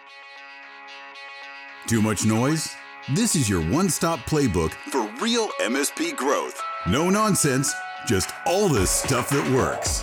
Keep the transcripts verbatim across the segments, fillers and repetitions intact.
Too much noise? This is your one-stop playbook for real M S P growth. No nonsense, just all the stuff that works.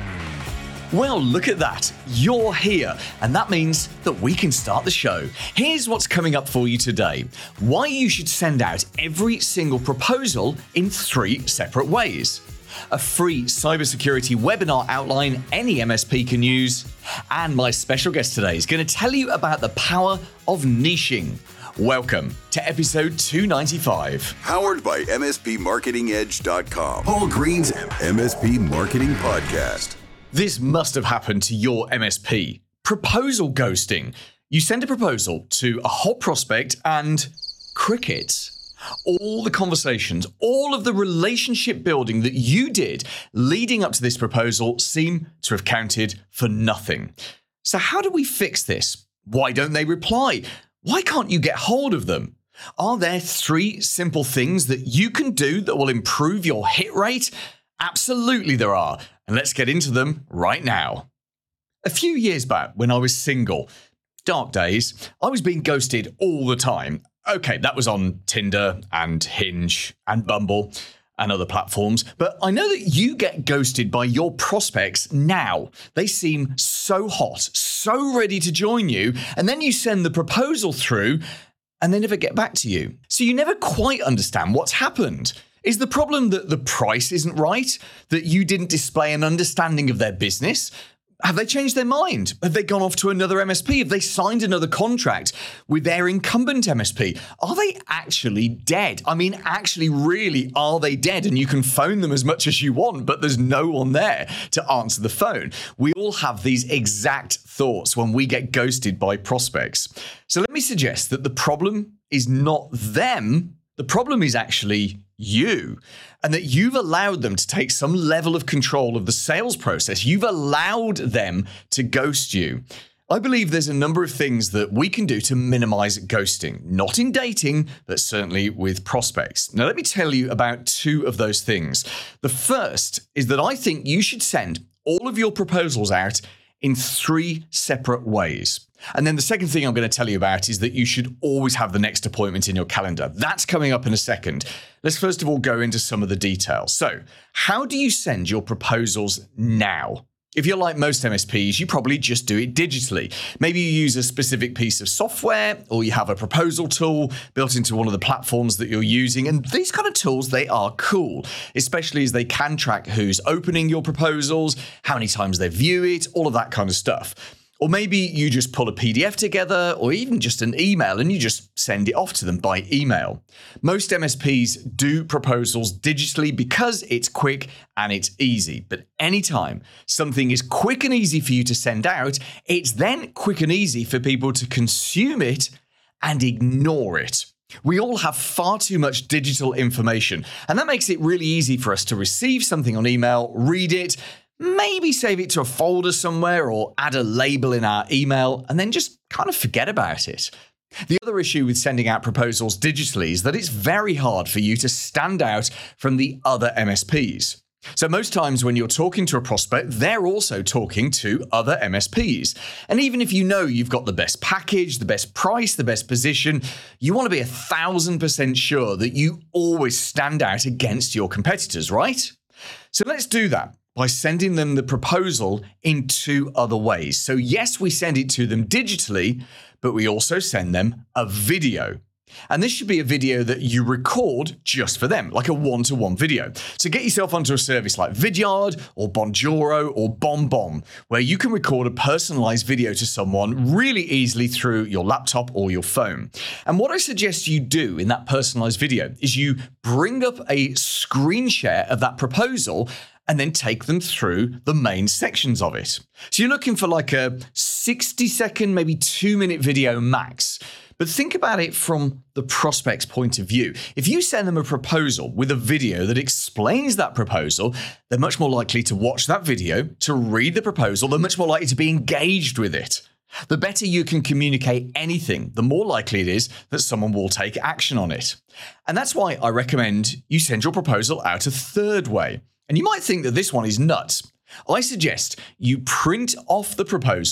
Well, look at that. You're here, and that means that we can start the show. Here's what's coming up for you today. Why you should send out every single proposal in three separate ways. A free cybersecurity webinar outline any M S P can use. And my special guest today is going to tell you about the power of niching. Welcome to episode two ninety-five. Powered by M S P Marketing Edge dot com. Paul Green's M S P Marketing Podcast. This must have happened to your M S P. Proposal ghosting. You send a proposal to a hot prospect and crickets. All the conversations, all of the relationship building that you did leading up to this proposal seem to have counted for nothing. So how do we fix this? Why don't they reply? Why can't you get hold of them? Are there three simple things that you can do that will improve your hit rate? Absolutely there are, and let's get into them right now. A few years back, when I was single, dark days, I was being ghosted all the time. Okay, that was on Tinder and Hinge and Bumble and other platforms, but I know that you get ghosted by your prospects now. They seem so hot, so ready to join you, and then you send the proposal through and they never get back to you. So you never quite understand what's happened. Is the problem that the price isn't right? That you didn't display an understanding of their business? Have they changed their mind? Have they gone off to another M S P? Have they signed another contract with their incumbent M S P? Are they actually dead? I mean, actually, really, are they dead? And you can phone them as much as you want, but there's no one there to answer the phone. We all have these exact thoughts when we get ghosted by prospects. So let me suggest that the problem is not them. The problem is actually you, and that you've allowed them to take some level of control of the sales process. You've allowed them to ghost you. I believe there's a number of things that we can do to minimize ghosting, not in dating, but certainly with prospects. Now, let me tell you about two of those things. The first is that I think you should send all of your proposals out in three separate ways. And then the second thing I'm going to tell you about is that you should always have the next appointment in your calendar. That's coming up in a second. Let's first of all go into some of the details. So, how do you send your proposals now? If you're like most M S Ps, you probably just do it digitally. Maybe you use a specific piece of software, or you have a proposal tool built into one of the platforms that you're using. And these kind of tools, they are cool, especially as they can track who's opening your proposals, how many times they view it, all of that kind of stuff. Or maybe you just pull a P D F together, or even just an email, and you just send it off to them by email. Most M S Ps do proposals digitally because it's quick and it's easy. But anytime something is quick and easy for you to send out, it's then quick and easy for people to consume it and ignore it. We all have far too much digital information, and that makes it really easy for us to receive something on email, read it, maybe save it to a folder somewhere or add a label in our email and then just kind of forget about it. The other issue with sending out proposals digitally is that it's very hard for you to stand out from the other M S Ps. So most times when you're talking to a prospect, they're also talking to other M S Ps. And even if you know you've got the best package, the best price, the best position, you want to be a thousand percent sure that you always stand out against your competitors, right? So let's do that by sending them the proposal in two other ways. So yes, we send it to them digitally, but we also send them a video. And this should be a video that you record just for them, like a one-to-one video. So get yourself onto a service like Vidyard or Bonjoro or BombBomb, where you can record a personalized video to someone really easily through your laptop or your phone. And what I suggest you do in that personalized video is you bring up a screen share of that proposal and then take them through the main sections of it. So you're looking for like a sixty second, maybe two minute video max. But think about it from the prospect's point of view. If you send them a proposal with a video that explains that proposal, they're much more likely to watch that video, to read the proposal, they're much more likely to be engaged with it. The better you can communicate anything, the more likely it is that someone will take action on it. And that's why I recommend you send your proposal out a third way. And you might think that this one is nuts. I suggest you print off the proposal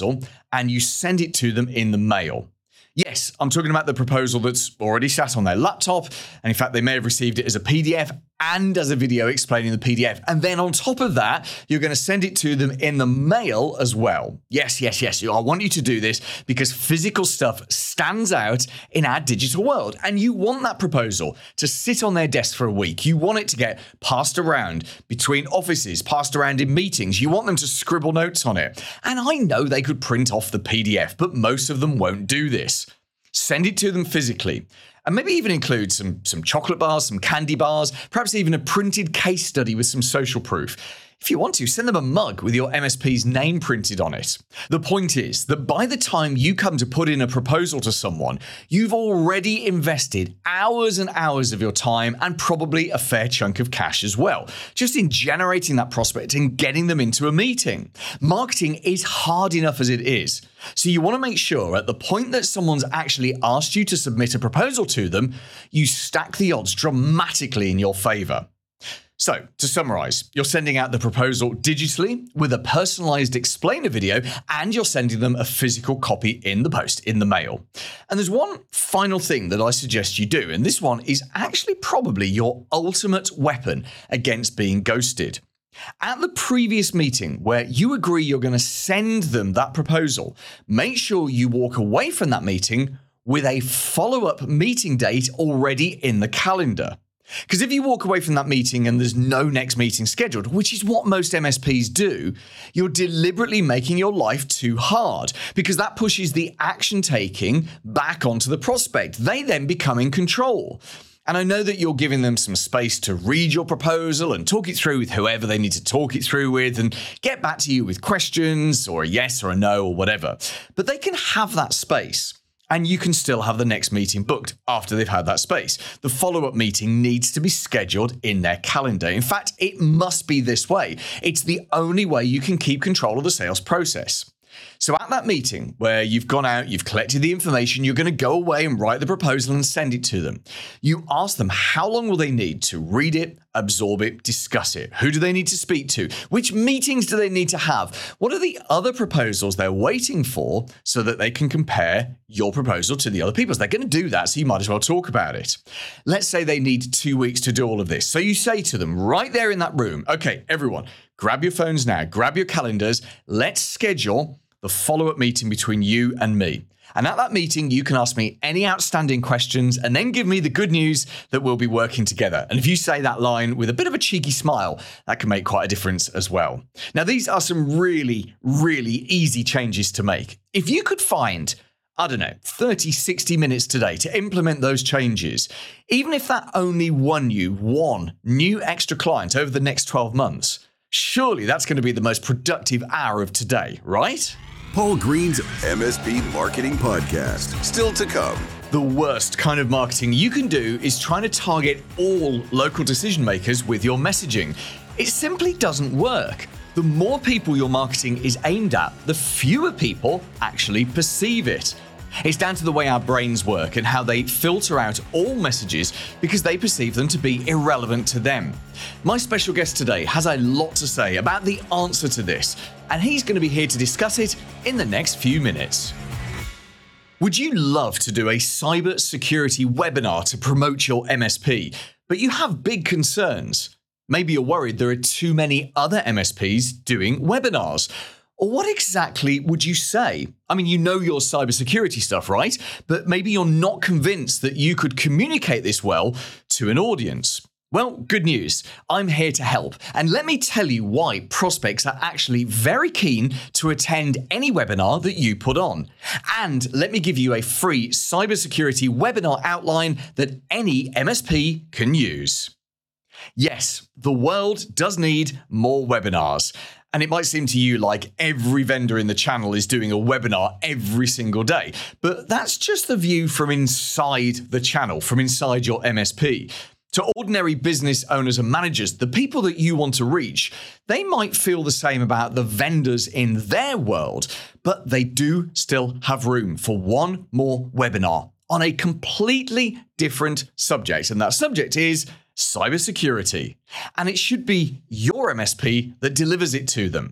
and you send it to them in the mail. Yes, I'm talking about the proposal that's already sat on their laptop, and in fact, they may have received it as a P D F and as a video explaining the P D F. And then on top of that, you're going to send it to them in the mail as well. Yes, yes, yes. I want you to do this because physical stuff stands out in our digital world, and you want that proposal to sit on their desk for a week. You want it to get passed around between offices, passed around in meetings. You want them to scribble notes on it. And I know they could print off the P D F, but most of them won't do this. Send it to them physically, and maybe even include some, some chocolate bars, some candy bars, perhaps even a printed case study with some social proof. If you want to, send them a mug with your M S P's name printed on it. The point is that by the time you come to put in a proposal to someone, you've already invested hours and hours of your time and probably a fair chunk of cash as well, just in generating that prospect and getting them into a meeting. Marketing is hard enough as it is. So you want to make sure at the point that someone's actually asked you to submit a proposal to them, you stack the odds dramatically in your favor. So, to summarize, you're sending out the proposal digitally with a personalized explainer video, and you're sending them a physical copy in the post, in the mail. And there's one final thing that I suggest you do, and this one is actually probably your ultimate weapon against being ghosted. At the previous meeting where you agree you're going to send them that proposal, make sure you walk away from that meeting with a follow-up meeting date already in the calendar. Because if you walk away from that meeting and there's no next meeting scheduled, which is what most M S Ps do, you're deliberately making your life too hard, because that pushes the action taking back onto the prospect. They then become in control. And I know that you're giving them some space to read your proposal and talk it through with whoever they need to talk it through with and get back to you with questions or a yes or a no or whatever. But they can have that space. And you can still have the next meeting booked after they've had that space. The follow-up meeting needs to be scheduled in their calendar. In fact, it must be this way. It's the only way you can keep control of the sales process. So at that meeting where you've gone out, you've collected the information, you're going to go away and write the proposal and send it to them. You ask them how long will they need to read it, absorb it, discuss it? Who do they need to speak to? Which meetings do they need to have? What are the other proposals they're waiting for so that they can compare your proposal to the other people's? They're going to do that, so you might as well talk about it. Let's say they need two weeks to do all of this. So you say to them right there in that room, okay, everyone, grab your phones now, grab your calendars, let's schedule the follow-up meeting between you and me. And at that meeting, you can ask me any outstanding questions and then give me the good news that we'll be working together. And if you say that line with a bit of a cheeky smile, that can make quite a difference as well. Now, these are some really, really easy changes to make. If you could find, I don't know, thirty, sixty minutes today to implement those changes, even if that only won you one new extra client over the next twelve months, surely that's going to be the most productive hour of today, right? Paul Green's M S P Marketing Podcast. Still to come. The worst kind of marketing you can do is trying to target all local decision makers with your messaging. It simply doesn't work. The more people your marketing is aimed at, the fewer people actually perceive it. It's down to the way our brains work and how they filter out all messages because they perceive them to be irrelevant to them. My special guest today has a lot to say about the answer to this, and he's going to be here to discuss it in the next few minutes. Would you love to do a cybersecurity webinar to promote your M S P, but you have big concerns? Maybe you're worried there are too many other M S Ps doing webinars. Or what exactly would you say? I mean, you know your cybersecurity stuff, right? But maybe you're not convinced that you could communicate this well to an audience. Well, good news. I'm here to help. And let me tell you why prospects are actually very keen to attend any webinar that you put on. And let me give you a free cybersecurity webinar outline that any M S P can use. Yes, the world does need more webinars. And it might seem to you like every vendor in the channel is doing a webinar every single day, but that's just the view from inside the channel, from inside your M S P. To ordinary business owners and managers, the people that you want to reach, they might feel the same about the vendors in their world, but they do still have room for one more webinar on a completely different subject. And that subject is cybersecurity. And it should be your M S P that delivers it to them.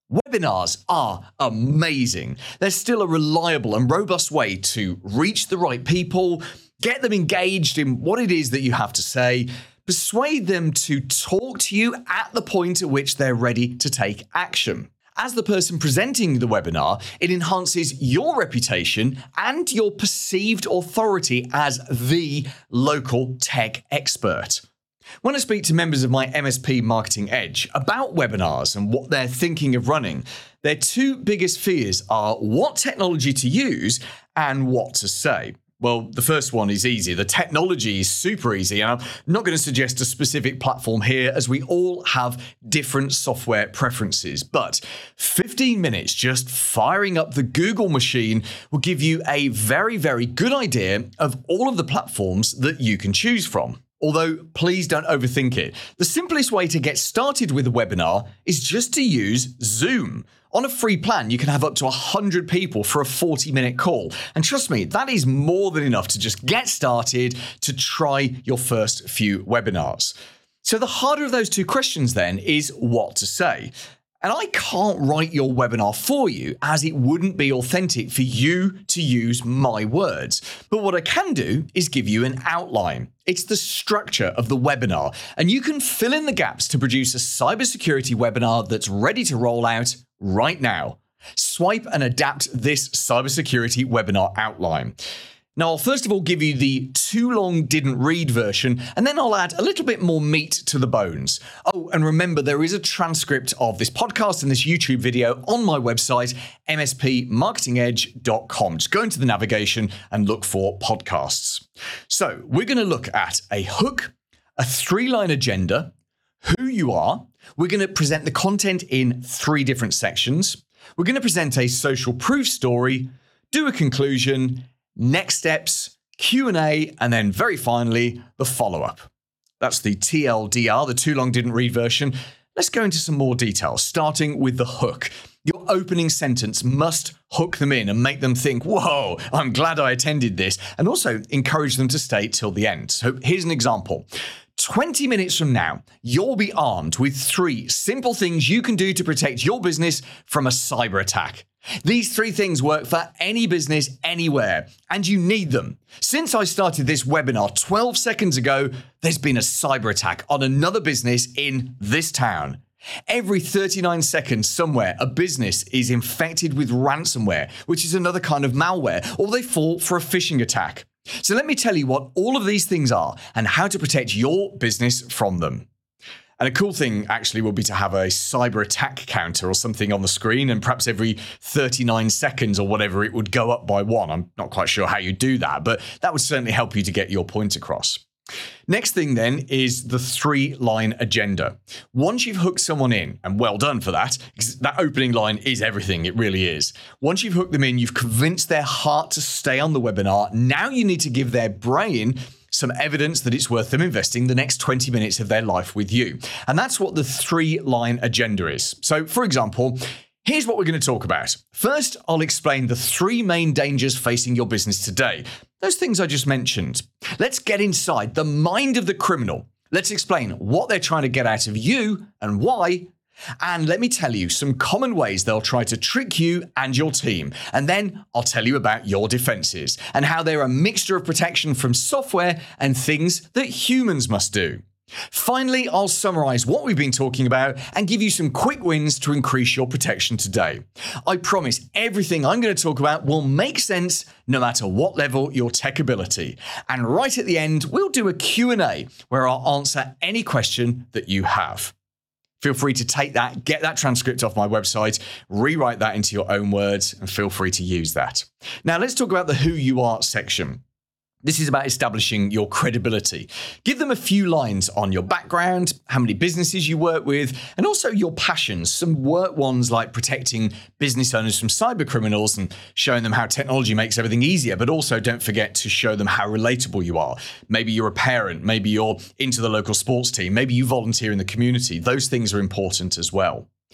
Webinars are amazing. They're still a reliable and robust way to reach the right people, get them engaged in what it is that you have to say, persuade them to talk to you at the point at which they're ready to take action. As the person presenting the webinar, it enhances your reputation and your perceived authority as the local tech expert. When I speak to members of my M S P Marketing Edge about webinars and what they're thinking of running, their two biggest fears are what technology to use and what to say. Well, the first one is easy. The technology is super easy. And I'm not going to suggest a specific platform here as we all have different software preferences. But fifteen minutes just firing up the Google machine will give you a very, very good idea of all of the platforms that you can choose from. Although, please don't overthink it. The simplest way to get started with a webinar is just to use Zoom. On a free plan, you can have up to one hundred people for a forty minute call. And trust me, that is more than enough to just get started to try your first few webinars. So the harder of those two questions then is what to say. And I can't write your webinar for you as it wouldn't be authentic for you to use my words. But what I can do is give you an outline. It's the structure of the webinar, and you can fill in the gaps to produce a cybersecurity webinar that's ready to roll out right now. Swipe and adapt this cybersecurity webinar outline. Now, I'll first of all give you the too long didn't read version, and then I'll add a little bit more meat to the bones. Oh, and remember, there is a transcript of this podcast and this YouTube video on my website, m s p marketing edge dot com. Just go into the navigation and look for podcasts. So we're going to look at a hook, a three-line agenda, who you are. We're going to present the content in three different sections. We're going to present a social proof story, do a conclusion, next steps, Q and A, and then very finally, the follow-up. That's the T L D R, the too long didn't read version. Let's go into some more details, starting with the hook. Your opening sentence must hook them in and make them think, whoa, I'm glad I attended this, and also encourage them to stay till the end. So here's an example. twenty minutes from now, you'll be armed with three simple things you can do to protect your business from a cyber attack. These three things work for any business anywhere, and you need them. Since I started this webinar twelve seconds ago, there's been a cyber attack on another business in this town. Every thirty-nine seconds somewhere, a business is infected with ransomware, which is another kind of malware, or they fall for a phishing attack. So let me tell you what all of these things are and how to protect your business from them. And a cool thing actually will be to have a cyber attack counter or something on the screen, and perhaps every thirty-nine seconds or whatever it would go up by one. I'm not quite sure how you do that, but that would certainly help you to get your point across. Next thing then is the three-line agenda. Once you've hooked someone in, and well done for that, because that opening line is everything, it really is. Once you've hooked them in, you've convinced their heart to stay on the webinar. Now you need to give their brain some evidence that it's worth them investing the next twenty minutes of their life with you. And that's what the three-line agenda is. So, for example, here's what we're going to talk about. First, I'll explain the three main dangers facing your business today. Those things I just mentioned. Let's get inside the mind of the criminal. Let's explain what they're trying to get out of you and why. And let me tell you some common ways they'll try to trick you and your team. And then I'll tell you about your defenses and how they're a mixture of protection from software and things that humans must do. Finally, I'll summarize what we've been talking about and give you some quick wins to increase your protection today. I promise everything I'm going to talk about will make sense no matter what level your tech ability. And right at the end, we'll do a Q and A where I'll answer any question that you have. Feel free to take that, get that transcript off my website, rewrite that into your own words, and feel free to use that. Now, let's talk about the who you are section. This is about establishing your credibility. Give them a few lines on your background, how many businesses you work with, and also your passions. Some work ones like protecting business owners from cyber criminals and showing them how technology makes everything easier, but also don't forget to show them how relatable you are. Maybe you're a parent, maybe you're into the local sports team, maybe you volunteer in the community. Those things are important as well.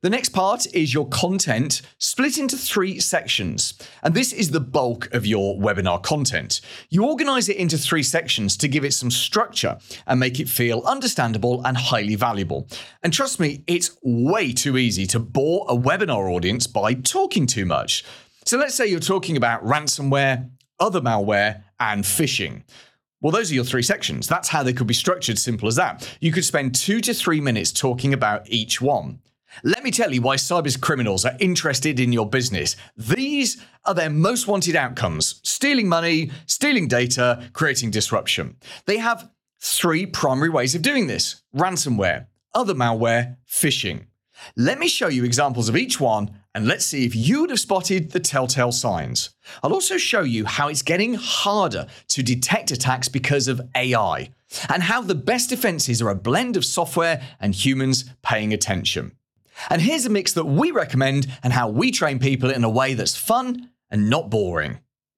The next part is your content split into three sections. And this is the bulk of your webinar content. You organize it into three sections to give it some structure and make it feel understandable and highly valuable. And trust me, it's way too easy to bore a webinar audience by talking too much. So let's say you're talking about ransomware, other malware, and phishing. Well, those are your three sections. That's how they could be structured, simple as that. You could spend two to three minutes talking about each one. Let me tell you why cyber criminals are interested in your business. These are their most wanted outcomes: stealing money, stealing data, creating disruption. They have three primary ways of doing this: ransomware, other malware, phishing. Let me show you examples of each one, and let's see if you would have spotted the telltale signs. I'll also show you how it's getting harder to detect attacks because of A I, and how the best defenses are a blend of software and humans paying attention. And here's a mix that we recommend and how we train people in a way that's fun and not boring.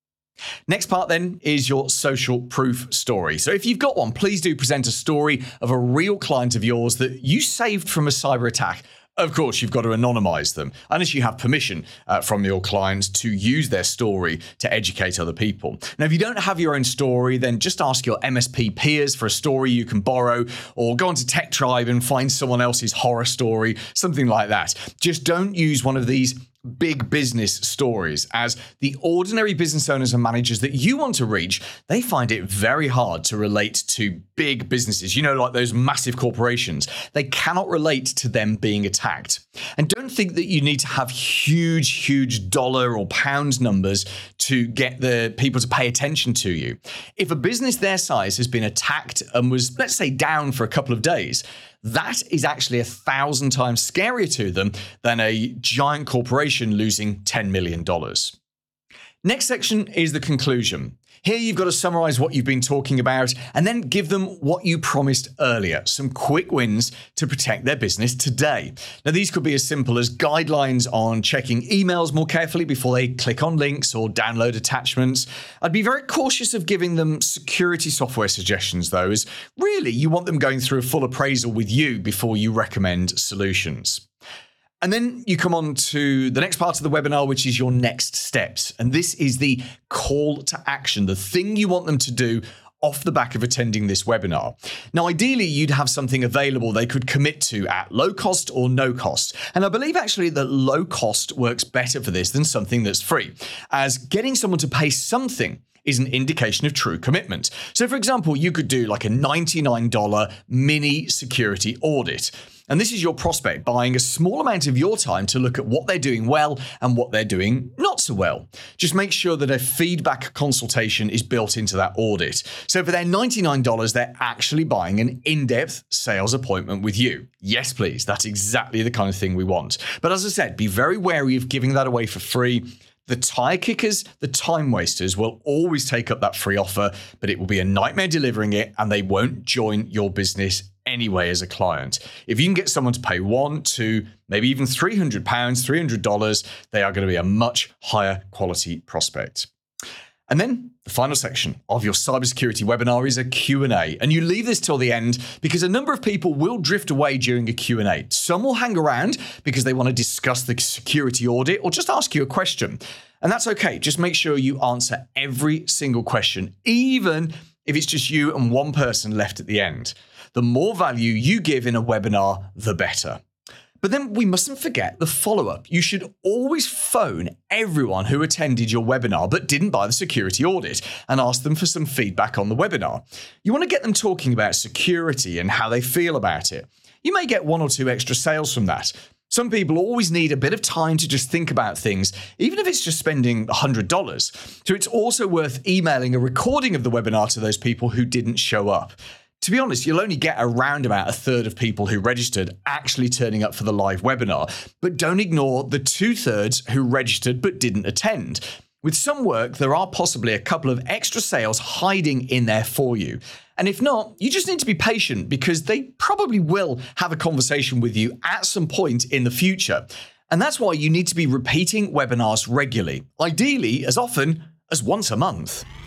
Next part then is your social proof story. So if you've got one, please do present a story of a real client of yours that you saved from a cyber attack. Of course, you've got to anonymize them, unless you have permission uh, from your clients to use their story to educate other people. Now, if you don't have your own story, then just ask your M S P peers for a story you can borrow, or go onto Tech Tribe and find someone else's horror story, something like that. Just don't use one of these big business stories, as the ordinary business owners and managers that you want to reach, they find it very hard to relate to big businesses, you know, like those massive corporations. They cannot relate to them being attacked. And don't think that you need to have huge, huge dollar or pound numbers to get the people to pay attention to you. If a business their size has been attacked and was, let's say, down for a couple of days, that is actually a thousand times scarier to them than a giant corporation losing ten million dollars. Next section is the conclusion. Here you've got to summarize what you've been talking about and then give them what you promised earlier, some quick wins to protect their business today. Now, these could be as simple as guidelines on checking emails more carefully before they click on links or download attachments. I'd be very cautious of giving them security software suggestions, though, as really you want them going through a full appraisal with you before you recommend solutions. And then you come on to the next part of the webinar, which is your next steps. And this is the call to action, the thing you want them to do off the back of attending this webinar. Now, ideally, you'd have something available they could commit to at low cost or no cost. And I believe actually that low cost works better for this than something that's free, as getting someone to pay something is an indication of true commitment. So for example, you could do like a ninety-nine dollars mini security audit. And this is your prospect buying a small amount of your time to look at what they're doing well and what they're doing not so well. Just make sure that a feedback consultation is built into that audit. So for their ninety-nine dollars, they're actually buying an in-depth sales appointment with you. Yes, please. That's exactly the kind of thing we want. But as I said, be very wary of giving that away for free. The tire kickers, the time wasters will always take up that free offer, but it will be a nightmare delivering it and they won't join your business anyway as a client. If you can get someone to pay one, two, maybe even three hundred pounds, three hundred dollars, they are going to be a much higher quality prospect. And then the final section of your cybersecurity webinar is a Q and A. And you leave this till the end because a number of people will drift away during a Q and A. Some will hang around because they want to discuss the security audit or just ask you a question. And that's okay. Just make sure you answer every single question, even if it's just you and one person left at the end. The more value you give in a webinar, the better. But then we mustn't forget the follow-up. You should always phone everyone who attended your webinar but didn't buy the security audit and ask them for some feedback on the webinar. You want to get them talking about security and how they feel about it. You may get one or two extra sales from that. Some people always need a bit of time to just think about things, even if it's just spending one hundred dollars. So it's also worth emailing a recording of the webinar to those people who didn't show up. To be honest, you'll only get around about a third of people who registered actually turning up for the live webinar, but don't ignore the two-thirds who registered but didn't attend. With some work, there are possibly a couple of extra sales hiding in there for you. And if not, you just need to be patient because they probably will have a conversation with you at some point in the future. And that's why you need to be repeating webinars regularly, ideally as often as once a month.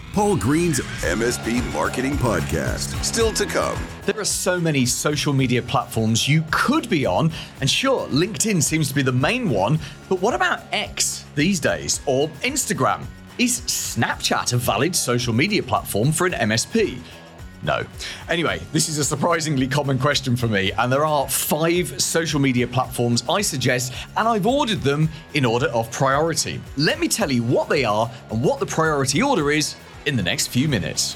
Paul Green's M S P Marketing Podcast. Still to come. There are so many social media platforms you could be on, and sure, LinkedIn seems to be the main one, but what about X these days, or Instagram? Is Snapchat a valid social media platform for an M S P? No. Anyway, this is a surprisingly common question for me, and there are five social media platforms I suggest, and I've ordered them in order of priority. Let me tell you what they are and what the priority order is in the next few minutes.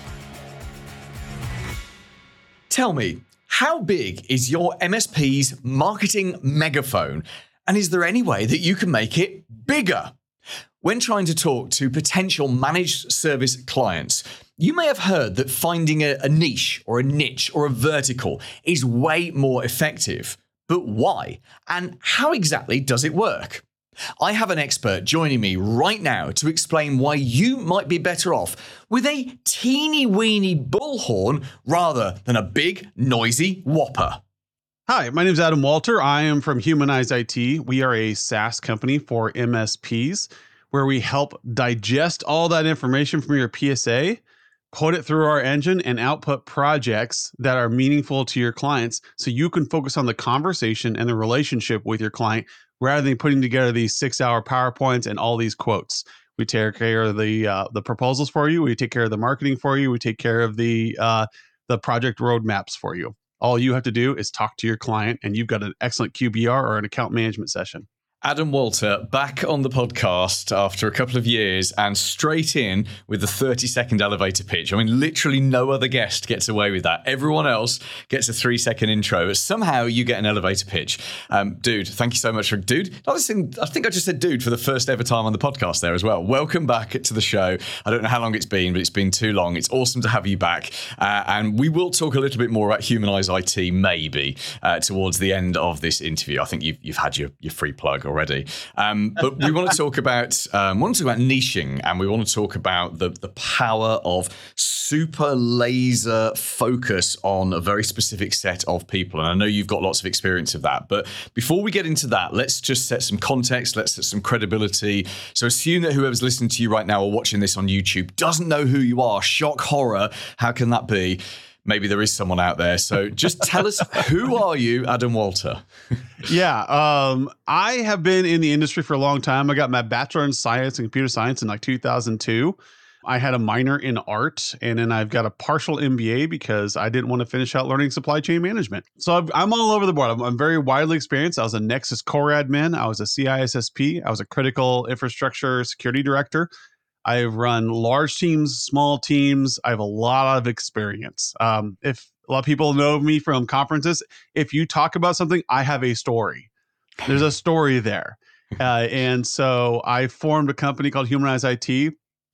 Tell me, how big is your M S P's marketing megaphone, and is there any way that you can make it bigger? When trying to talk to potential managed service clients, you may have heard that finding a, a niche or a niche or a vertical is way more effective. But why? And how exactly does it work? I have an expert joining me right now to explain why you might be better off with a teeny weeny bullhorn rather than a big, noisy whopper. Hi, my name is Adam Walter. I am from Humanize I T. We are a SaaS company for M S Ps where we help digest all that information from your P S A, put it through our engine, and output projects that are meaningful to your clients so you can focus on the conversation and the relationship with your client rather than putting together these six-hour PowerPoints and all these quotes. We take care of the uh, the proposals for you. We take care of the marketing for you. We take care of the uh, the project roadmaps for you. All you have to do is talk to your client, and you've got an excellent Q B R or an account management session. Adam Walter back on the podcast after a couple of years and straight in with the thirty second elevator pitch. I mean, literally no other guest gets away with that. Everyone else gets a three second intro, but somehow you get an elevator pitch. Um, dude, thank you so much for, dude, I think I just said dude for the first ever time on the podcast there as well. Welcome back to the show. I don't know how long it's been, but it's been too long. It's awesome to have you back. Uh, and we will talk a little bit more about Humanize I T maybe uh, towards the end of this interview. I think you've, you've had your, your free plug already. Um, but we want to talk about um, we want to talk about niching, and we want to talk about the, the power of super laser focus on a very specific set of people. And I know you've got lots of experience of that. But before we get into that, let's just set some context. Let's set some credibility. So assume that whoever's listening to you right now or watching this on YouTube doesn't know who you are. Shock, horror. How can that be? Maybe there is someone out there. So just tell us, who are you, Adam Walter? yeah, um, I have been in the industry for a long time. I got my bachelor in science and computer science in like two thousand two. I had a minor in art, and then I've got a partial M B A because I didn't want to finish out learning supply chain management. So I've, I'm all over the board. I'm, I'm very widely experienced. I was a Nexus core admin. I was a C I S S P. I was a critical infrastructure security director. I've run large teams, small teams. I have a lot of experience. Um, if a lot of people know me from conferences, if you talk about something, I have a story. There's a story there. Uh, and so I formed a company called Humanize I T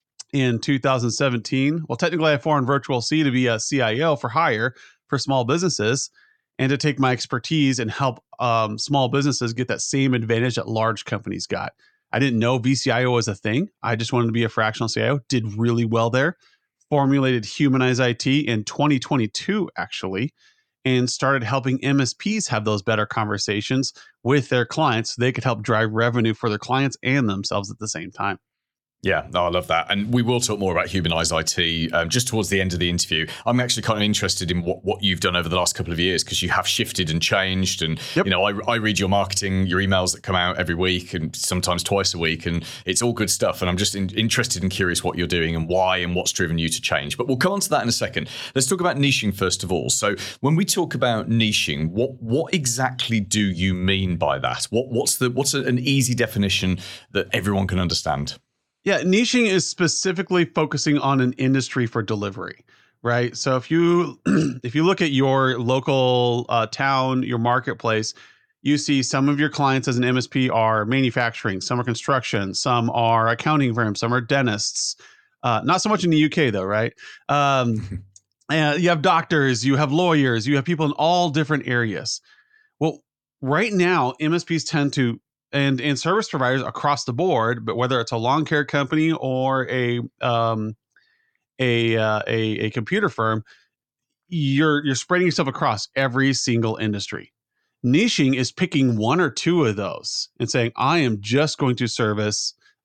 in two thousand seventeen. Well, technically I formed Virtual C to be a C I O for hire for small businesses and to take my expertise and help um, small businesses get that same advantage that large companies got. I didn't know V C I O was a thing. I just wanted to be a fractional C I O. Did really well there. Formulated Humanize I T in twenty twenty-two, actually, and started helping M S Ps have those better conversations with their clients so they could help drive revenue for their clients and themselves at the same time. Yeah, no, I love that. And we will talk more about Humanize I T um, just towards the end of the interview. I'm actually kind of interested in what, what you've done over the last couple of years, because you have shifted and changed. And, yep. you know, I, I read your marketing, your emails that come out every week and sometimes twice a week, and it's all good stuff. And I'm just in, interested and curious what you're doing and why and what's driven you to change. But we'll come on to that in a second. Let's talk about niching first of all. So when we talk about niching, what what exactly do you mean by that? What What's the what's an easy definition that everyone can understand? Yeah, niching is specifically focusing on an industry for delivery, right? So if you if you look at your local uh, town, your marketplace, you see some of your clients as an M S P are manufacturing, some are construction, some are accounting firms, some are dentists. Uh, not so much in the U K though, right? Um, and you have doctors, you have lawyers, you have people in all different areas. Well, right now, M S Ps tend to And and service providers across the board, but whether it's a lawn care company or a um, a, uh, a a computer firm, you're you're spreading yourself across every single industry. Niching is picking one or two of those and saying, I am just going to service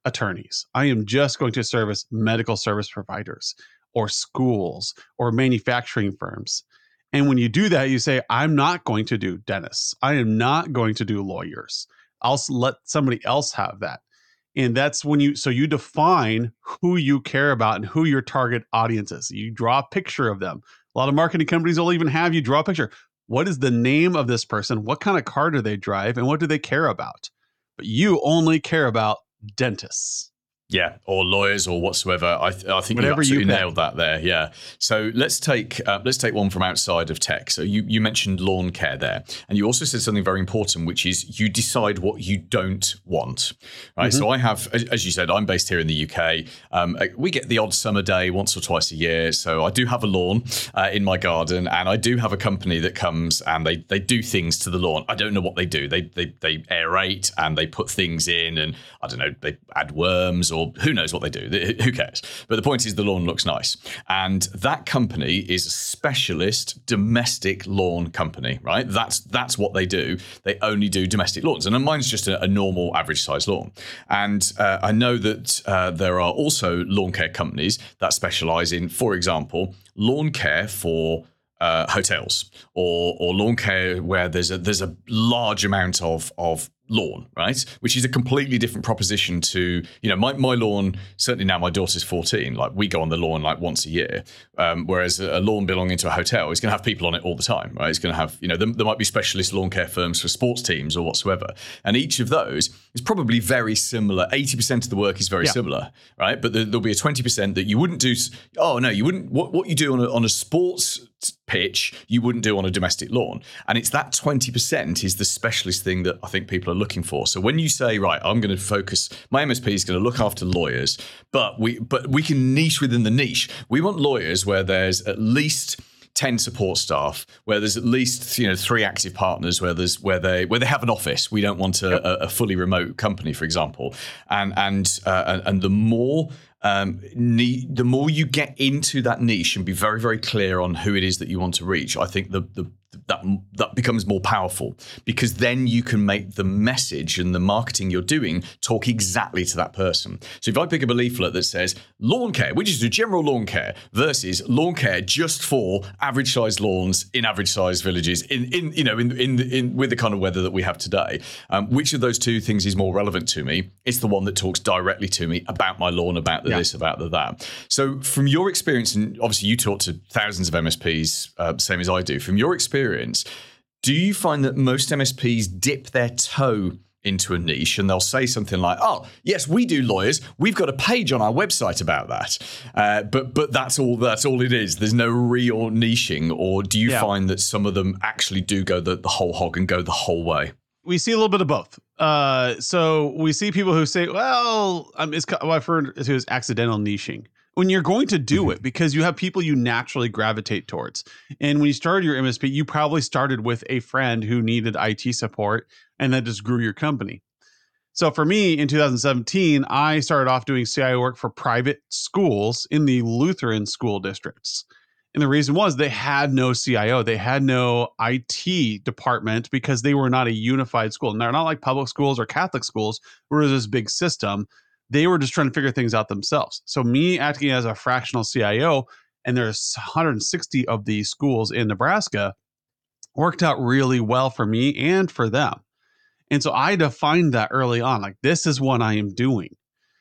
attorneys. I am just going to service medical service providers or schools or manufacturing firms. And when you do that, you say, I'm not going to do dentists. I am not going to do lawyers. I'll let somebody else have that. And that's when you, so you define who you care about and who your target audience is. You draw a picture of them. A lot of marketing companies will even have you draw a picture. What is the name of this person? What kind of car do they drive? And what do they care about? But you only care about dentists. Yeah, or lawyers or whatsoever. I, th- I think Whatever you absolutely you nailed that there. Yeah. So let's take uh, let's take one from outside of tech. So you you mentioned lawn care there, and you also said something very important, which is you decide what you don't want. Right. Mm-hmm. So I have, as, as you said, I'm based here in the U K. Um, we get the odd summer day once or twice a year. So I do have a lawn uh, in my garden, and I do have a company that comes and they they do things to the lawn. I don't know what they do. They they they aerate and they put things in, and I don't know, they add worms or who knows what they do. Who cares? But the point is the lawn looks nice. And that company is a specialist domestic lawn company, right? That's that's what they do. They only do domestic lawns. And mine's just a, a normal average size lawn. And uh, I know that uh, there are also lawn care companies that specialize in, for example, lawn care for uh, hotels or or lawn care where there's a there's a large amount of of lawn, right? Which is a completely different proposition to, you know, my, my lawn, certainly now my daughter's fourteen, like we go on the lawn like once a year. Um, whereas a lawn belonging to a hotel is going to have people on it all the time, right? It's going to have, you know, there, there might be specialist lawn care firms for sports teams or whatsoever. And each of those is probably very similar. eighty percent of the work is very yeah. similar, right? But there, there'll be a twenty percent that you wouldn't do. Oh, no, you wouldn't. What, what you do on a, on a sports pitch, you wouldn't do on a domestic lawn. And it's that twenty percent is the specialist thing that I think people are looking for. So when you say, right, I'm going to focus, my M S P is going to look after lawyers, but we but we can niche within the niche. We want lawyers where there's at least ten support staff, where there's at least, you know, three active partners, where there's where they where they have an office. We don't want a, yep. a, a fully remote company, for example. And and uh, and the more Um, ne- the more you get into that niche and be very, very clear on who it is that you want to reach, I think the, the that that becomes more powerful, because then you can make the message and the marketing you're doing talk exactly to that person. So if I pick up a leaflet that says lawn care, which is a general lawn care, versus lawn care just for average sized lawns in average sized villages in, in you know in in, in with the kind of weather that we have today, um, which of those two things is more relevant to me? It's the one that talks directly to me about my lawn, about the yeah. this, about the that. So from your experience, and obviously you talk to thousands of M S Ps, uh, same as I do. From your experience, do you find that most M S Ps dip their toe into a niche and they'll say something like, oh, yes, we do lawyers. We've got a page on our website about that. Uh, but but that's all that's all it is. There's no real niching. Or do you yeah. find that some of them actually do go the, the whole hog and go the whole way? We see a little bit of both. Uh, so we see people who say, well, um, it's, well, I've heard it was accidental niching. When you're going to do it, because you have people you naturally gravitate towards. And when you started your M S P, you probably started with a friend who needed I T support, and that just grew your company. So for me, in two thousand seventeen, I started off doing C I O work for private schools in the Lutheran school districts. And the reason was they had no C I O. They had no I T department because they were not a unified school. And they're not like public schools or Catholic schools where there's this big system. They were just trying to figure things out themselves. So me acting as a fractional C I O, and there's one hundred sixty of these schools in Nebraska, worked out really well for me and for them. And so I defined that early on, like, this is what I am doing.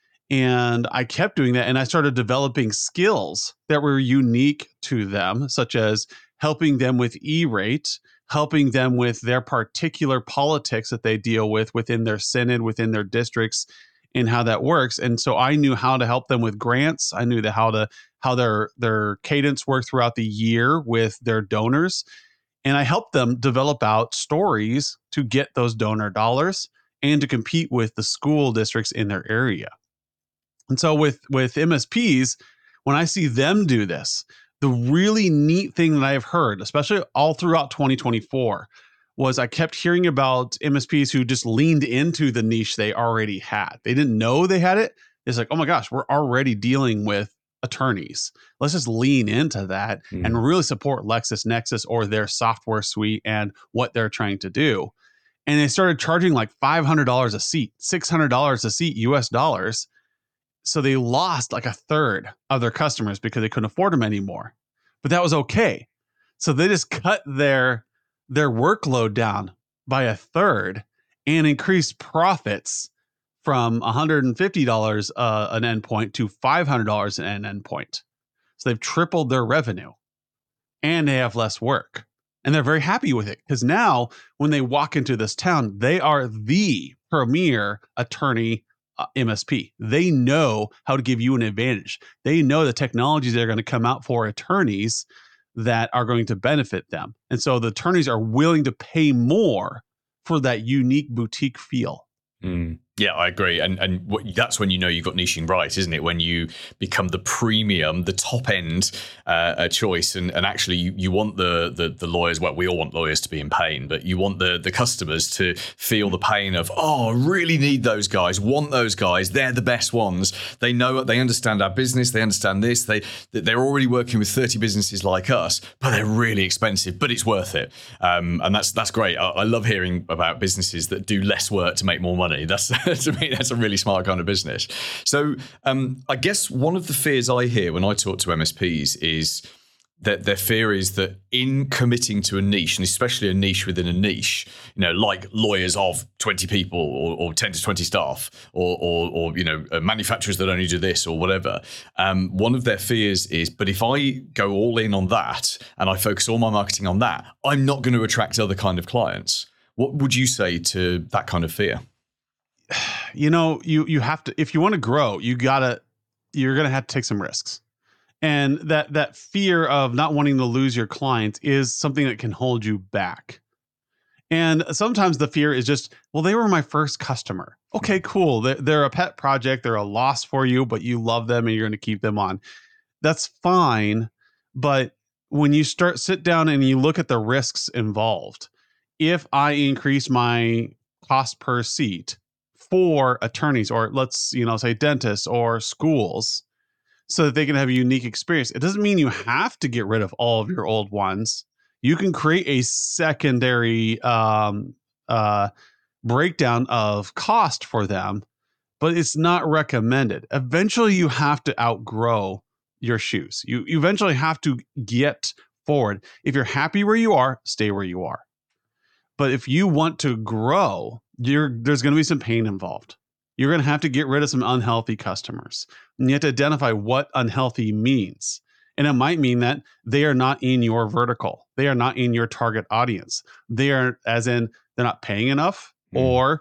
And I kept doing that. And I started developing skills that were unique to them, such as helping them with E-rate, helping them with their particular politics that they deal with within their synod, within their districts, and how that works. And so I knew how to help them with grants. I knew the, how to how their their cadence worked throughout the year with their donors. And I helped them develop out stories to get those donor dollars and to compete with the school districts in their area. And so with, with M S Ps, when I see them do this, the really neat thing that I've heard, especially all throughout twenty twenty-four, was I kept hearing about M S Ps who just leaned into the niche they already had. They didn't know they had it. It's like, oh my gosh, we're already dealing with attorneys. Let's just lean into that mm. and really support LexisNexis or their software suite and what they're trying to do. And they started charging like five hundred dollars a seat, six hundred dollars a seat U S dollars. so they lost like a third of their customers because they couldn't afford them anymore. But that was okay. So they just cut their their workload down by a third and increased profits from one hundred fifty dollars uh, an endpoint to five hundred dollars an endpoint. So they've tripled their revenue and they have less work. And they're very happy with it because now when they walk into this town, they are the premier attorney uh, M S P. They know how to give you an advantage. They know the technologies that are going to come out for attorneys that are going to benefit them. And so the attorneys are willing to pay more for that unique boutique feel. Mm. Yeah, I agree. And and what, that's when you know you've got niching right, isn't it? When you become the premium, the top end uh, choice. And, and actually you, you want the, the the lawyers, well, we all want lawyers to be in pain, but you want the, the customers to feel the pain of, oh, I really need those guys, want those guys. They're the best ones. They know, they understand our business. They understand this. They, they're already working with thirty businesses like us, but they're really expensive, but it's worth it. Um, and that's, that's great. I, I love hearing about businesses that do less work to make more money. That's to me, that's a really smart kind of business. So um, I guess one of the fears I hear when I talk to M S Ps is that their fear is that in committing to a niche, and especially a niche within a niche, you know, like lawyers of twenty people or, or ten to twenty staff, or, or, or you know, manufacturers that only do this or whatever. Um, one of their fears is, but if I go all in on that and I focus all my marketing on that, I'm not going to attract other kind of clients. What would you say to that kind of fear? You know, you you have to, if you want to grow, you gotta, you're gonna have to take some risks, and that that fear of not wanting to lose your clients is something that can hold you back. And sometimes the fear is just, well, they were my first customer. Okay, cool. They're, they're a pet project. They're a loss for you, but you love them and you're going to keep them on. That's fine. But when you start sit down and you look at the risks involved, if I increase my cost per seat for attorneys, or let's, you know, say dentists or schools, so that they can have a unique experience. It doesn't mean you have to get rid of all of your old ones. You can create a secondary um, uh, breakdown of cost for them, but it's not recommended. Eventually, you have to outgrow your shoes. You, you eventually have to get forward. If you're happy where you are, stay where you are. But if you want to grow, you're, there's going to be some pain involved. You're going to have to get rid of some unhealthy customers. And you have to identify what unhealthy means. And it might mean that they are not in your vertical. They are not in your target audience. They are, as in, they're not paying enough, mm. or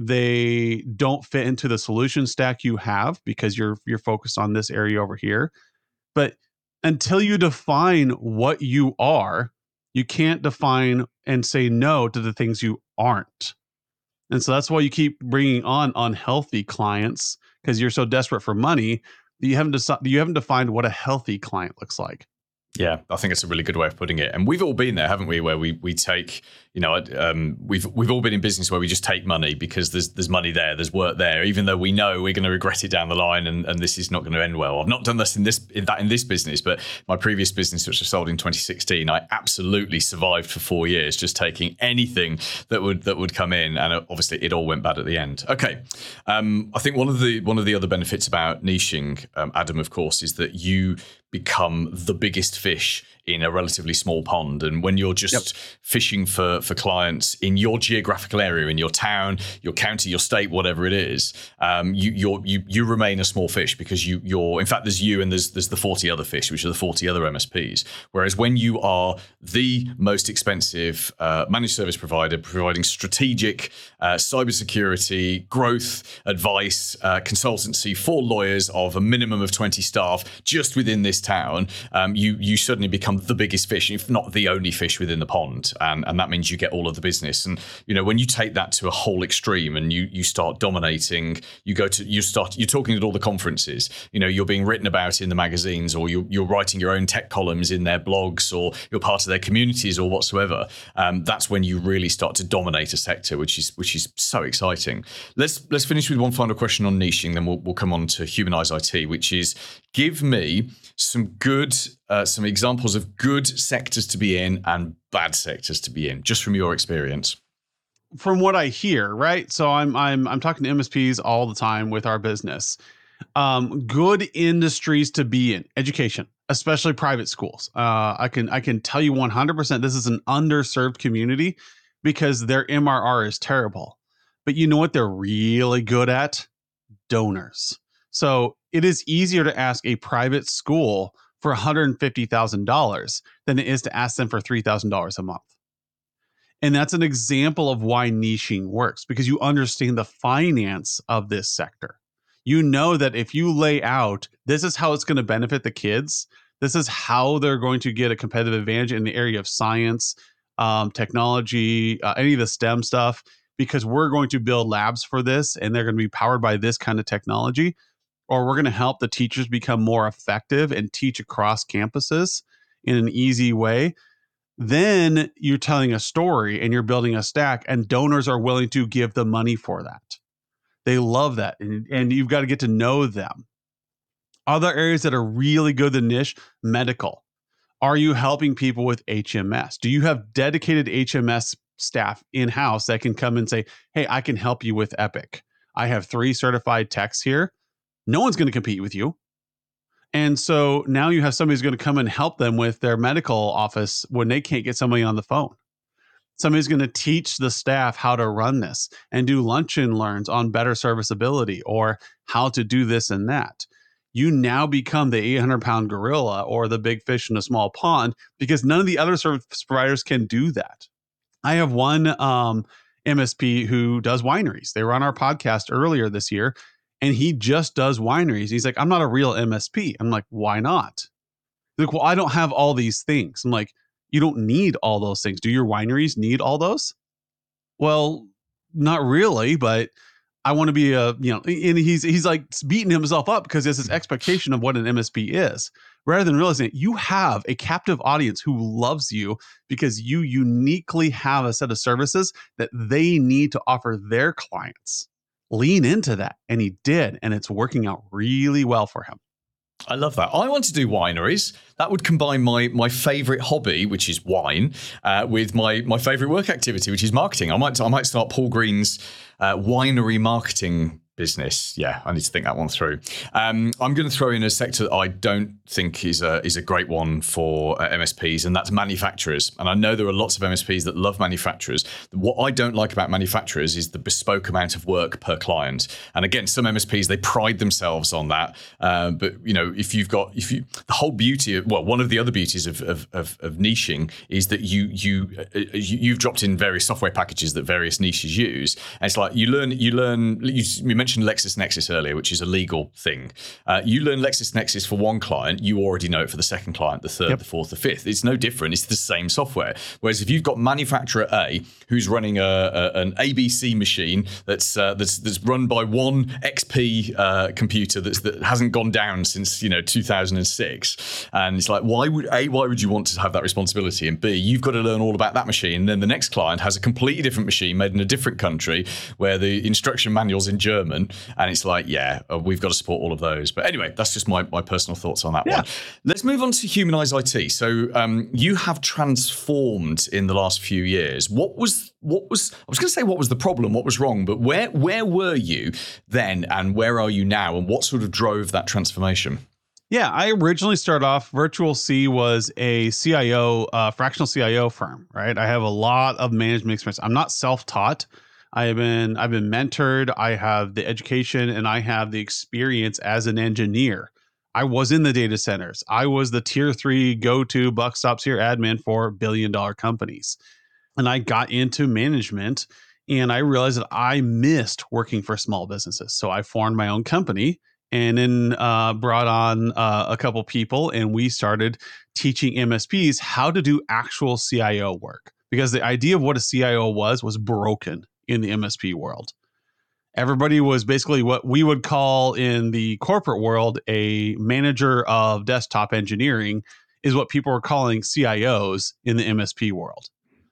they don't fit into the solution stack you have because you're you're focused on this area over here. But until you define what you are, you can't define and say no to the things you aren't. And so that's why you keep bringing on unhealthy clients, because you're so desperate for money that you haven't decided, you haven't defined what a healthy client looks like. Yeah, I think it's a really good way of putting it. And we've all been there, haven't we? Where we we take, you know, um, we've we've all been in business where we just take money because there's there's money there, there's work there, even though we know we're going to regret it down the line, and, and this is not going to end well. I've not done this in this in that in this business, but my previous business, which I sold in twenty sixteen, I absolutely survived for four years just taking anything that would that would come in, and obviously it all went bad at the end. Okay, um, I think one of the one of the other benefits about niching, um, Adam, of course, is that you become the biggest fish in a relatively small pond. And when you're just yep. fishing for, for clients in your geographical area, in your town, your county, your state, whatever it is, um, you you're, you you remain a small fish because you you're, in fact, there's you and there's there's the forty other fish, which are the forty other M S Ps. Whereas when you are the most expensive uh, managed service provider providing strategic uh, cybersecurity, growth, advice, uh, consultancy for lawyers of a minimum of twenty staff just within this town, um, you you suddenly become the biggest fish, if not the only fish within the pond, and and that means you get all of the business. And you know, when you take that to a whole extreme and you you start dominating, you go to you start you're talking at all the conferences, you know, you're being written about in the magazines, or you're you're writing your own tech columns in their blogs, or you're part of their communities or whatsoever. Um, that's when you really start to dominate a sector, which is which is so exciting. Let's let's finish with one final question on niching, then we'll we'll come on to Humanize I T, which is give me some good, uh, some examples of good sectors to be in and bad sectors to be in, just from your experience. From what I hear, right? So I'm I'm I'm talking to M S Ps all the time with our business. Um, good industries to be in, education, especially private schools. Uh, I can I can tell you one hundred percent this is an underserved community because their M R R is terrible. But you know what they're really good at? Donors. So it is easier to ask a private school for one hundred fifty thousand dollars than it is to ask them for three thousand dollars a month. And that's an example of why niching works, because you understand the finance of this sector. You know that if you lay out, this is how it's going to benefit the kids. This is how they're going to get a competitive advantage in the area of science, um, technology, uh, any of the STEM stuff, because we're going to build labs for this and they're going to be powered by this kind of technology. Or we're going to help the teachers become more effective and teach across campuses in an easy way. Then you're telling a story and you're building a stack, and donors are willing to give the money for that. They love that. And, and you've got to get to know them. Other areas that are really good, the niche, medical. Are you helping people with H M S? Do you have dedicated H M S staff in-house that can come and say, hey, I can help you with Epic. I have three certified techs here. No one's going to compete with you. And so now you have somebody who's going to come and help them with their medical office when they can't get somebody on the phone. Somebody's going to teach the staff how to run this and do lunch and learns on better serviceability or how to do this and that. You now become the eight hundred pound gorilla or the big fish in a small pond because none of the other service providers can do that. I have one um, M S P who does wineries. They were on our podcast earlier this year, and he just does wineries. He's like, I'm not a real M S P. I'm like, why not? He's like, well, I don't have all these things. I'm like, you don't need all those things. Do your wineries need all those? Well, not really, but I want to be a, you know, and he's he's like beating himself up because there's this expectation of what an M S P is, rather than realizing that you have a captive audience who loves you because you uniquely have a set of services that they need to offer their clients. Lean into that. And he did, and it's working out really well for him. I love that. I want to do wineries. That would combine my my favorite hobby, which is wine, uh, with my my favorite work activity, which is marketing. I might I might start Paul Green's uh, winery marketing business. Yeah, I need to think that one through. Um, I'm going to throw in a sector that I don't think is a is a great one for uh, M S Ps, and that's manufacturers. And I know there are lots of M S Ps that love manufacturers. What I don't like about manufacturers is the bespoke amount of work per client. And again, some M S Ps, they pride themselves on that. Uh, but you know, if you've got if you the whole beauty of well, one of the other beauties of of of, of niching is that you you, uh, you you've dropped in various software packages that various niches use. And it's like you learn you learn you, you mentioned LexisNexis earlier, which is a legal thing. Uh, you learn LexisNexis for one client, you already know it for the second client, the third, yep. the fourth, the fifth. It's no different. It's the same software. Whereas if you've got manufacturer A who's running a, a an A B C machine that's uh, that's that's run by one X P uh, computer that's that hasn't gone down since you know two thousand six, and it's like why would A why would you want to have that responsibility, and B you've got to learn all about that machine. And then the next client has a completely different machine made in a different country where the instruction manual's in German. And it's like, yeah, uh, we've got to support all of those. But anyway, that's just my, my personal thoughts on that yeah. one. Let's move on to Humanize I T. So um, you have transformed in the last few years. What was, what was, I was going to say what was the problem, what was wrong, but where, where were you then and where are you now? And what sort of drove that transformation? Yeah, I originally started off, Virtual C was a C I O, uh, fractional C I O firm, right? I have a lot of management experience. I'm not self-taught. I've been I've been mentored. I have the education and I have the experience as an engineer. I was in the data centers. I was the tier three go-to buck stops here admin for billion dollar companies. And I got into management and I realized that I missed working for small businesses. So I formed my own company and then uh, brought on uh, a couple people and we started teaching M S Ps how to do actual C I O work. Because the idea of what a C I O was was broken in the M S P world. Everybody was basically what we would call in the corporate world a manager of desktop engineering is what people were calling C I Os in the M S P world.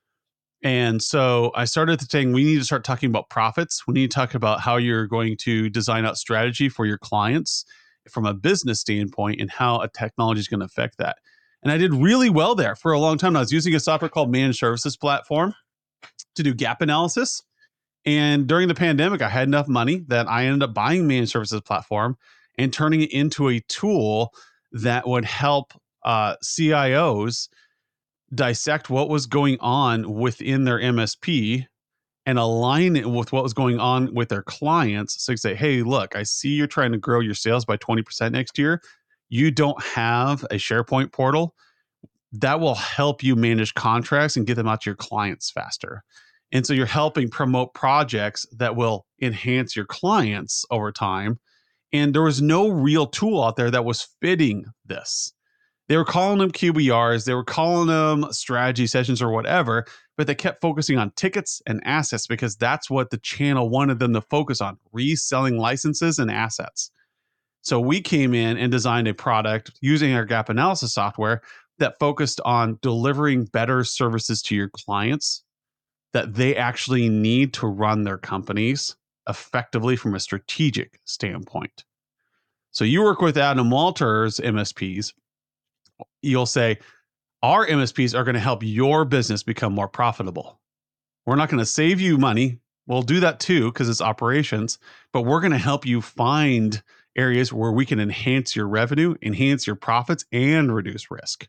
And so I started saying we need to start talking about profits. We need to talk about how you're going to design out strategy for your clients from a business standpoint and how a technology is going to affect that. And I did really well there for a long time. I was using a software called Managed Services Platform to do gap analysis. And during the pandemic, I had enough money that I ended up buying Managed Services Platform and turning it into a tool that would help uh, C I Os dissect what was going on within their M S P and align it with what was going on with their clients. So you say, hey, look, I see you're trying to grow your sales by twenty percent next year. You don't have a SharePoint portal. That will help you manage contracts and get them out to your clients faster. And so you're helping promote projects that will enhance your clients over time. And there was no real tool out there that was fitting this. They were calling them Q B Rs, they were calling them strategy sessions or whatever, but they kept focusing on tickets and assets because that's what the channel wanted them to focus on, reselling licenses and assets. So we came in and designed a product using our gap analysis software that focused on delivering better services to your clients that they actually need to run their companies effectively from a strategic standpoint. So you work with Adam Walter's M S Ps, you'll say, our M S Ps are going to help your business become more profitable. We're not going to save you money. We'll do that too because it's operations, but we're going to help you find areas where we can enhance your revenue, enhance your profits, and reduce risk.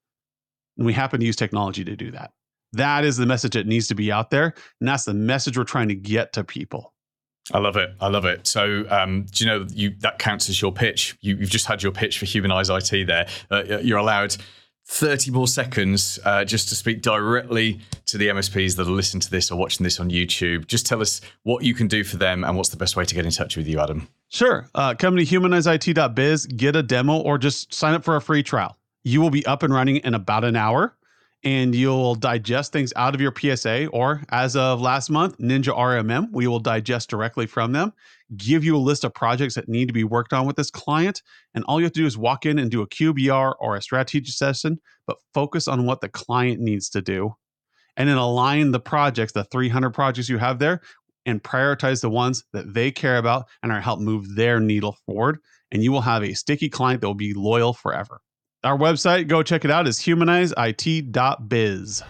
And we happen to use technology to do that. That is the message that needs to be out there. And that's the message we're trying to get to people. I love it. I love it. So, um, do you know you that counts as your pitch? You, you've just had your pitch for Humanize I T there. Uh, you're allowed thirty more seconds uh, just to speak directly to the M S Ps that are listening to this or watching this on YouTube. Just tell us what you can do for them and what's the best way to get in touch with you, Adam. Sure. Uh, come to humanize I T dot biz, get a demo, or just sign up for a free trial. You will be up and running in about an hour. And you'll digest things out of your P S A, or as of last month, Ninja R M M. We will digest directly from them, give you a list of projects that need to be worked on with this client. And all you have to do is walk in and do a Q B R or a strategic session, but focus on what the client needs to do. And then align the projects, the three hundred projects you have there, and prioritize the ones that they care about and are help move their needle forward. And you will have a sticky client that will be loyal forever. Our website, go check it out, is humanize I T dot biz.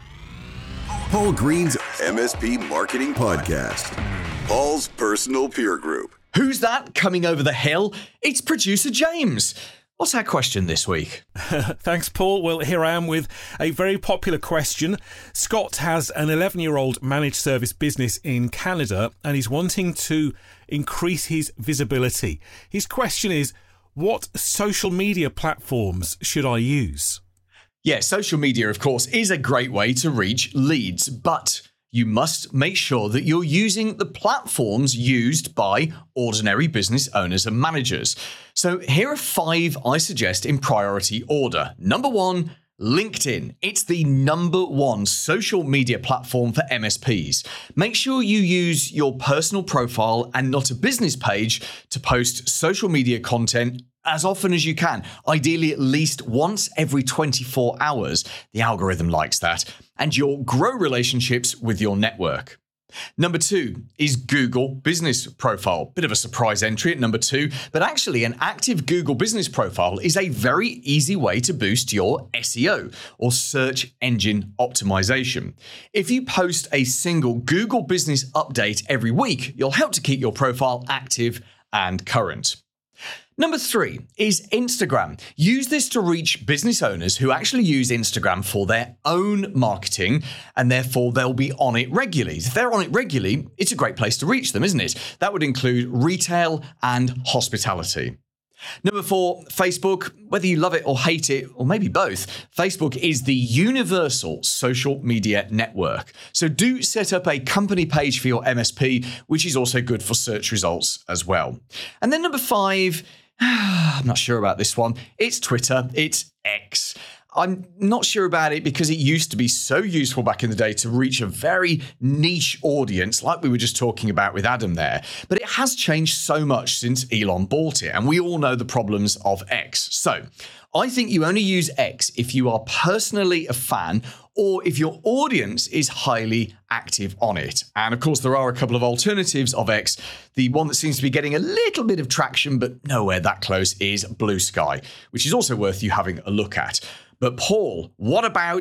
Paul Green's M S P Marketing Podcast. Paul's personal peer group. Who's that coming over the hill? It's producer James. What's our question this week? Thanks, Paul. Well, here I am with a very popular question. Scott has an eleven-year-old managed service business in Canada, and he's wanting to increase his visibility. His question is, what social media platforms should I use? Yeah, social media, of course, is a great way to reach leads, but you must make sure that you're using the platforms used by ordinary business owners and managers. So here are five I suggest in priority order. Number one, LinkedIn. It's the number one social media platform for M S Ps. Make sure you use your personal profile and not a business page to post social media content as often as you can, ideally at least once every twenty-four hours. The algorithm likes that. And you'll grow relationships with your network. Number two is Google Business Profile. Bit of a surprise entry at number two, but actually an active Google Business Profile is a very easy way to boost your S E O or search engine optimization. If you post a single Google Business update every week, you'll help to keep your profile active and current. Number three is Instagram. Use this to reach business owners who actually use Instagram for their own marketing, and therefore they'll be on it regularly. If they're on it regularly, it's a great place to reach them, isn't it? That would include retail and hospitality. Number four, Facebook. Whether you love it or hate it, or maybe both, Facebook is the universal social media network. So do set up a company page for your M S P, which is also good for search results as well. And then number five, I'm not sure about this one. It's Twitter. It's X. I'm not sure about it because it used to be so useful back in the day to reach a very niche audience, like we were just talking about with Adam there. But it has changed so much since Elon bought it, and we all know the problems of X. So I think you only use X if you are personally a fan or if your audience is highly active on it. And of course, there are a couple of alternatives of X. The one that seems to be getting a little bit of traction, but nowhere that close, is Blue Sky, which is also worth you having a look at. But Paul, what about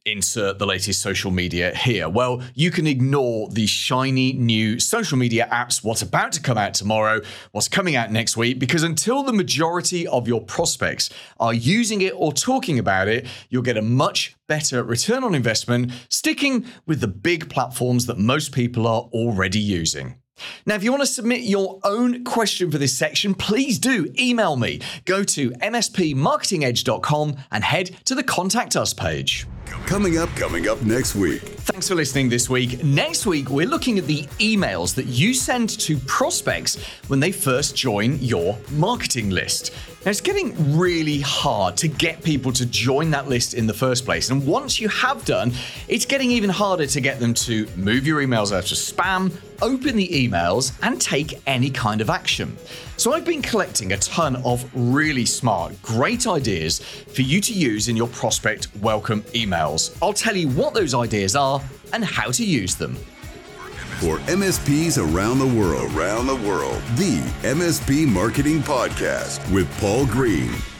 insert the latest social media here? Well, you can ignore the shiny new social media apps, what's about to come out tomorrow, what's coming out next week, because until the majority of your prospects are using it or talking about it, you'll get a much better return on investment sticking with the big platforms that most people are already using. Now, if you want to submit your own question for this section, please do email me. Go to m s p marketing edge dot com and head to the Contact Us page. Coming up, coming up next week. Thanks for listening this week. Next week, we're looking at the emails that you send to prospects when they first join your marketing list. Now, it's getting really hard to get people to join that list in the first place. And once you have done, it's getting even harder to get them to move your emails out of spam, open the emails, and take any kind of action. So I've been collecting a ton of really smart, great ideas for you to use in your prospect welcome emails. I'll tell you what those ideas are and how to use them. For M S Ps around the world, around the world, the M S P Marketing Podcast with Paul Green.